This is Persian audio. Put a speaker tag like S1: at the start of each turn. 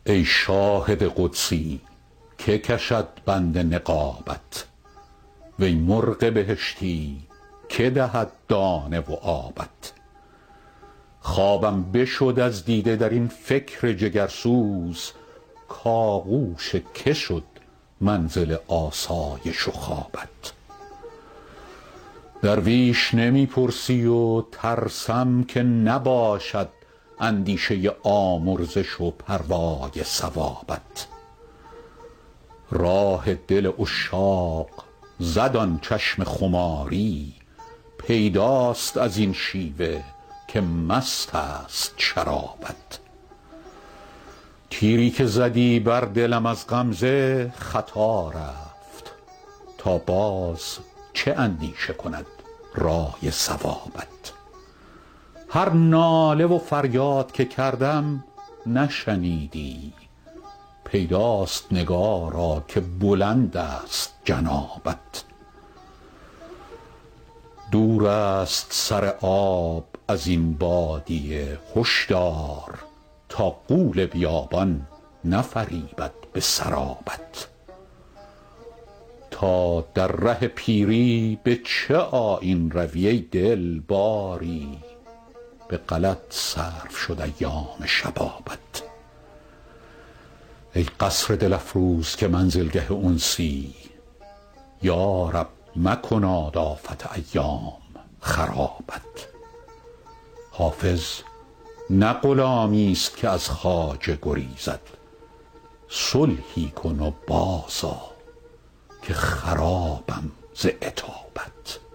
S1: ای شاهد قدسی که کشد بند نقابت، وی مرغ بهشتی که دهد دانه و آبت. خوابم بشد از دیده در این فکر جگرسوز، کآغوش که شد منزل آسایش و خوابت. درویش نمی پرسی و ترسم که نباشد اندیشه آمرزش و پروای ثوابت. راه دل عشاق زد آن چشم خماری، پیداست از این شیوه که مست است شرابت. تیری که زدی بر دلم از غمزه خطا رفت، تا باز چه اندیشه کند رای صوابت. هر ناله و فریاد که کردم نشنیدی، پیداست نگارا که بلند است جنابت. دور است سر آب از این بادیه هشدار، تا غول بیابان نفریبد به سرابت. تا در ره پیری به چه آیین روی ای دل؟ باری به غلط صرف شد ایام شبابت. ای قصر دل افروز که منزلگه انسی، یا رب مکناد آفت ایام خرابت. حافظ نه غلامی است که از خواجه گریزد، صلحی کن و باز آ که خرابم ز عتابت.